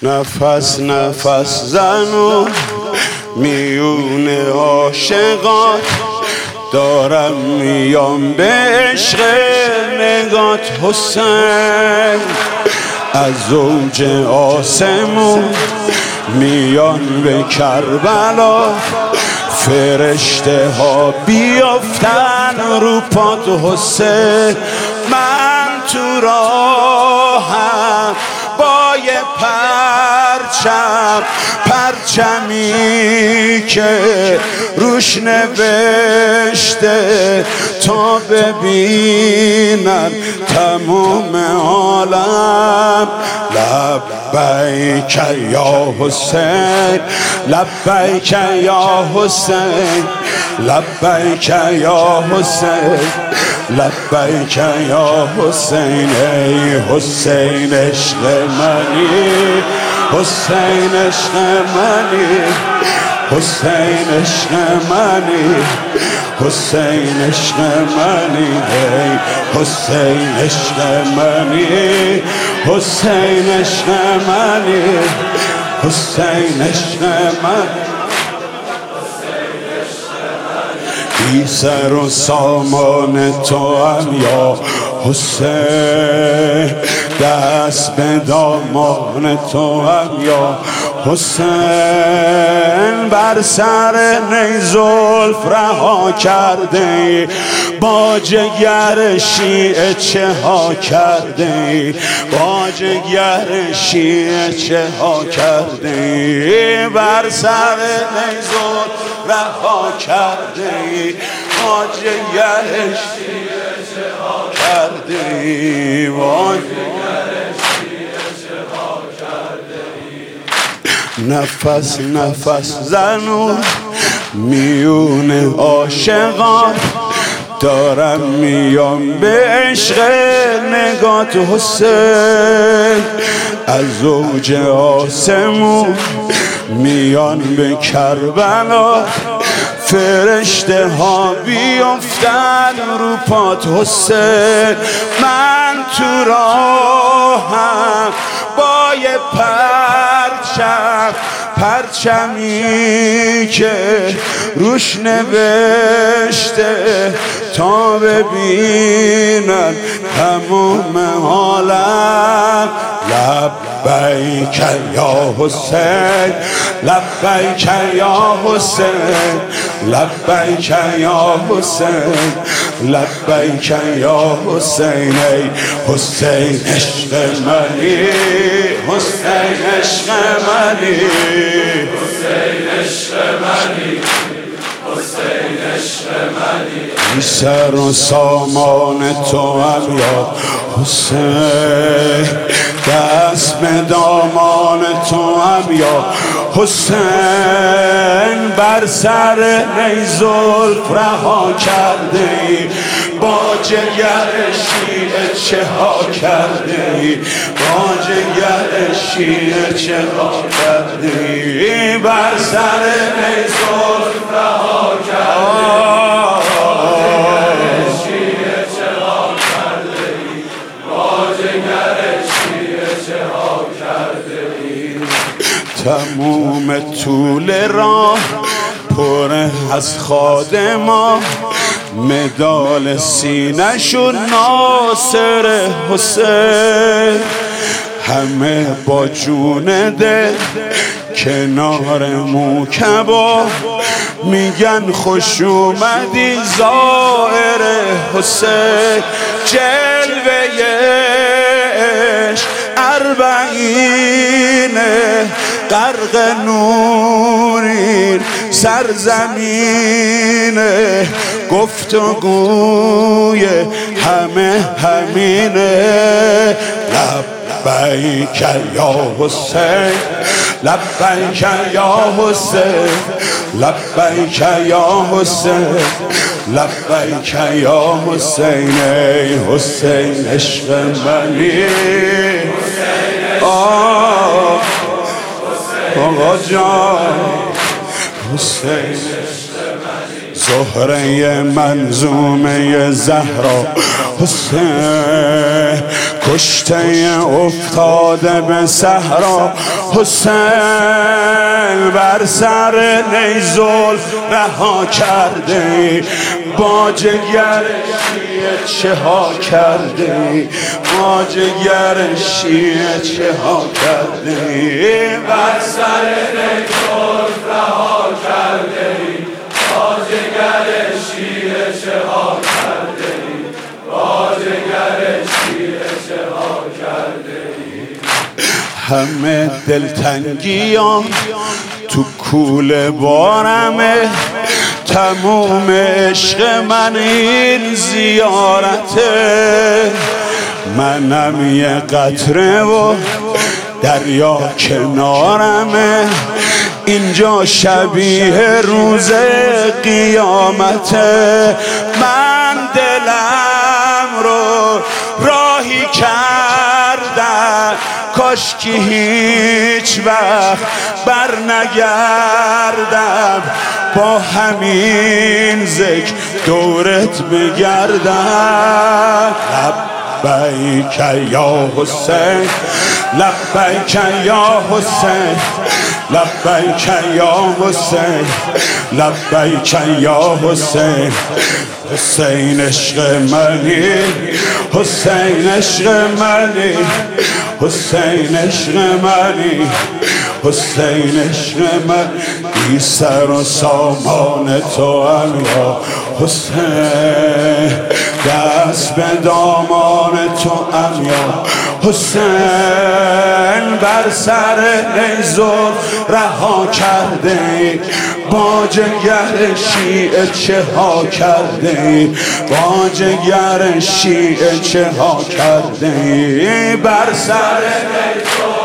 نفس نفس زنو میون عاشقات، دارم میام به عشق نگات حسین. از زوج آسمون میان به کربلا، فرشته ها بیافتن رو پات حسین. من تو راهم با یه پرچمی که روش نوشته تا ببینن تموم عالم. لبیک یا حسین، لبیک یا حسین، لبیک یا حسین، لبیک یا حسین. ای حسین عشق منی، حسین عشق منی، حسین عشق منی، حسین عشق منی. ای حسین عشق منی، حسین عشق منی، حسین عشق منی. بی سر و سامان تو هم یا حسین، دست به دامان تو هم یا حسین. بر سر نی زلف رها کرده، با جگر شیعه چه ها کرده، با جگر شیعه چه ها کرده. بر سر نی زلف رها کرده، با جگر شیعه چه ها کرده، با جگر شیعه چه ها کرده. نفس نفس زنون میون عاشقان، دارم میام به عشق نگات حسین. از زوج آسمون میان به کربلا، فرشته ها بیافتن رو پات حسین. من تو راهم با یه پرچمی که روش نوشته تا ببینن تموم عالم. لبیک یا حسین، لبیک یا حسین، لبیک یا حسین، لبیک یا حسین. ای حسین عشق منی، حسین عشق منی، حسین عشق منی، حسین عشق منی. بی سر و سامان تو هم یا حسین، دست به دامان تو هم یا حسین. بر سر نی زلف رها کرده، با جگر شیعه چه ها کرده، با جگر شیعه چه ها کرده. بر سر نی زلف رها کرده، تموم طول راه پر از خادما، مدال سینه‌شون ناصر حسین. همه با جون دل کنار موکبا، میگن خوش اومدی زائر حسین. جلوه عشق اربعینه، غرق نورین سرزمینه، گفتگوی همه همینه. لبیک یا حسین، لبیک یا حسین، لبیک یا حسین، لبیک یا حسین. ای حسین عشق منی، آقا جان حسین. زهره منظومه زهرا حسین، کشته افتاده به صحرا، حسین بر سر نیزل رها کرده، با جگر شیعه چه ها کرده، با جگر شیعه چه ها کرده، بر سر نیزل رها کرده، با جگر شیعه چه ها کرده، با جگر شیعه چه ها کرده. همه دلتنگیام تو کوله بارمه، تموم عشق من این زیارته، منم یه قطره و دریا کنارمه، اینجا شبیه روز قیامته، من دلم رو راهی کردم کاش که هیچ وقت بر نگردم، با همین ذکر دورت بگردم. لبیک یا حسین، لبیک یا حسین، لبیک یا حسین، لبیک یا حسین، حسین عشق منی، حسین عشق منی، حسین عشق منی، حسین عشق من، بی سر و سامان تو هم یا حسین، دست به دامان تو هم یا حسین، بر سر نیزل رها کرده، با جگر شیعه چه ها کرده، با جگر شیعه چه ها کرده، بر سر نیزل